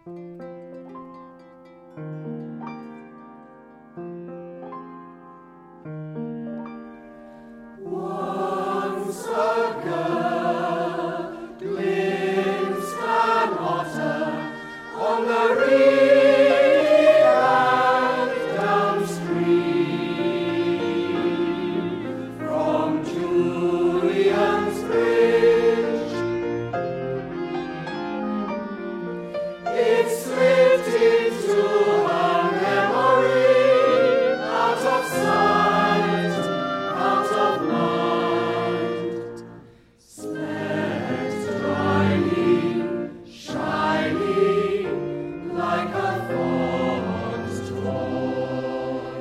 Once a girl glimpsed an otter on the reed and downstream from Julian's Bridge. It slipped into her memory, out of sight, out of mind. Specks dryly, shiny, like a fond's toy.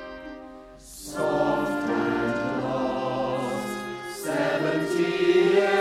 Soft and lost, 70 years